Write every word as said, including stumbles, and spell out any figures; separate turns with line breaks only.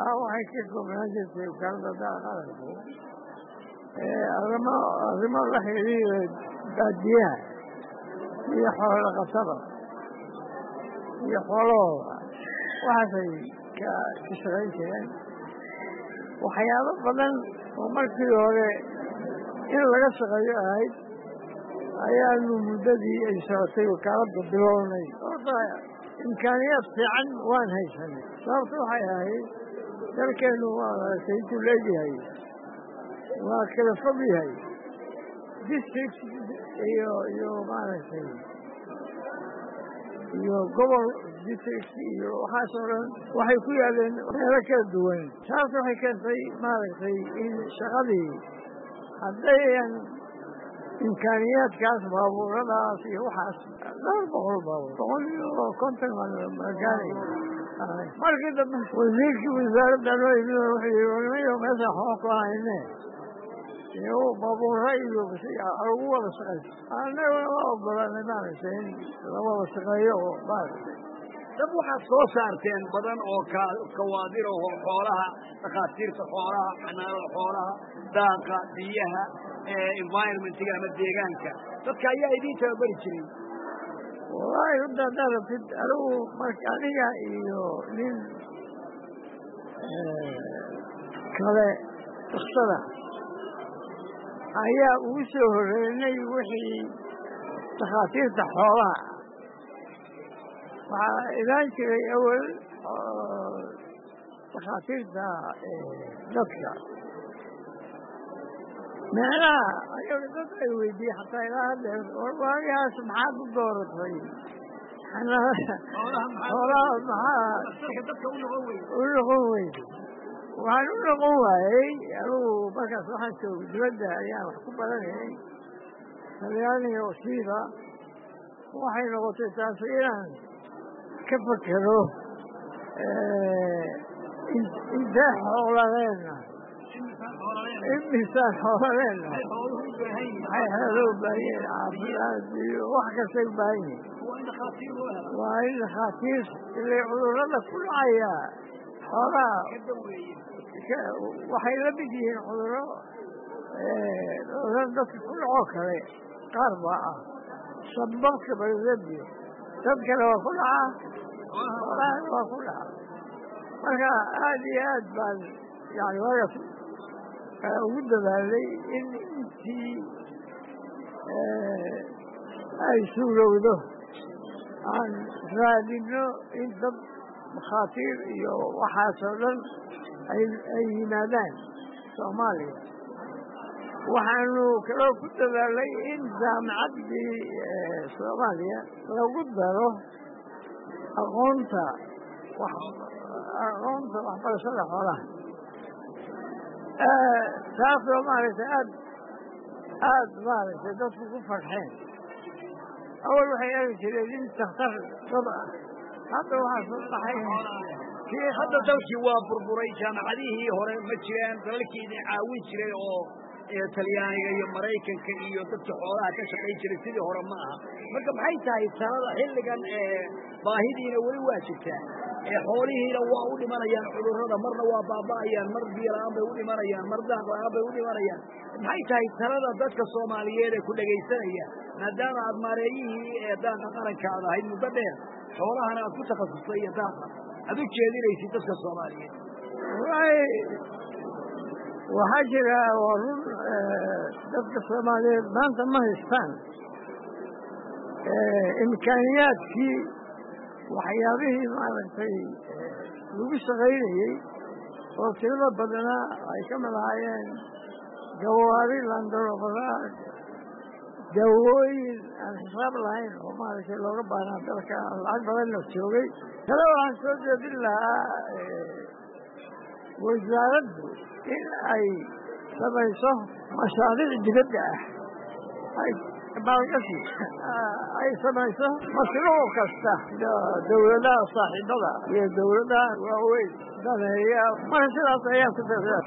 waxay ka koobnaan jirtay wakaaladda qaranku arrimo arrimo la xiriira baadiyaha iyo xoolo dhaqatada iyo xoolahooda waxaasay ka ka shaqayn jireen waxyaabo badan oo markii hore in laga shaqeeyo ahayd ayaanu muddadii ay socotay wakaaladda bilownay horta imkaaniyaad fiican waan haysanay sababta waxay ahayd dalkeennu waa saytu leeyahay waa kala fog yahay district iyo iyo maaragtay iyo gobol district iyo waxaas oo dhan waxay ku yaaleen meelo kala duwan taas waxay keentay maaragtay in shaqadii haddayan imkaaniyaadkaas baabuuradaas iyo waxaas dhowr boqol baabuur boqol iyo konton magaanay markii dambe wasiirkii wasaaradda noo yimid wuxuu yidhi warmayo meesha waxba ku hayne iyo baabuura iyo lagu wada shaqayso annaguna waa ogolanay maaragtay in la wada shaqeeyo oo maaragtay
dad waxaad soo saarteen badan oo kawaadir oo xoolaha dhakhaatiirta xoolaha xanaanada xoolaha daaqa biyaha environmentiga ama deegaanka dadka ayaa idiin tababari jiray
wallaahi runta haddaad rabtid anigu marka aniga iyo nin kale daksada ayaa ugu soo horreynay wixii dhakhaatiirta xoolaha waxaa ilaan jiray awel dhakhaatiirta dadka meelaha ayaga dad ay weydiiyey xataa ilaa haddeer waagaas maxaad u dooratay xoolaha maxaa u noqon weyday waxaan u noqon waayey anugu markaas waxaan joogay dibadda ayaan wax ku baranayay talyaaniga wasiiba waxay noqotay taas inaan ka fakero intee xooladeena imisaan xooladeena maxay xoolo u baahan yihiin caafimaad iyo wax kastay u baahan yihiin waa in dhakhaatiir ilay cudurrada ku dhacaya xoolaha waxay la mid yihiin cudurro cudurro dadka ku dhacoo kale qaar baa ah sababka baladadiyo dad kale waa ku dhacaa xoolahana waa ku dhaca marka aada iyo aad baan yani waagas ugu dadaalay in intii ay suurowdo aan raadino in dad makhaatiir iyo waxaasoo dhan ay yimaadaan soomaaliya waxaanu kaloo ku dadaalay in jaamacaddii soomaaliya lagu daro aqoonta aqoonta waxbarashada xoolaha taasoo maaragtay aad aad maaragtay dadku ku farxeen awal waxay egi jireen in dakhtar dad ah hadda waxaa soo baxay
hadda dalkii waa burburay jaamacadihii hore ma jiraan dalalkii idin caawin jiray oo talyaaniga iyo maraykanka iyo dadka xoolaha ka shaqayn jiray sidii hore ma aha marka maxay tahay sanada xilligan baahidiina weli waa jirtaa xoolihiina waa u dhimanayaan cudurrada marna waa baaba'ayaan mar biyo la'aan bay u dhimanayaan mar daaq la'aan bay u dhimanayaan maxay tahay talada dadka soomaaliyeed ee ku dhegaysanaya maadaama aad maareeyihii ee daaqa qaranka aad ahayd muddo dheer xoolahana aad ku takhasustay iyo daaqa aad u jeedinaysid dadka soomaaliyeed
waxaa jira waa run dadka soomaaliyeed maanta ma haystaan imkaaniyaadkii waxyaabihii maaragtay lagu shaqaynayey oo tirada badanaa ay ka mid ahaayeen gawaari landorobada dawooyin aan xisaab lahayn oo maaragtay looga baahnaa dalka lacag badanna joogay kale waxaan soo jeedin lahaa wasaaraddu in ay samayso mashaariic dibadda ah baalgashi ay samayso mashruuc kasta dawladaha saaxiibada iyo dawladaha waaweyn daneeya marka sidaas ayaa ku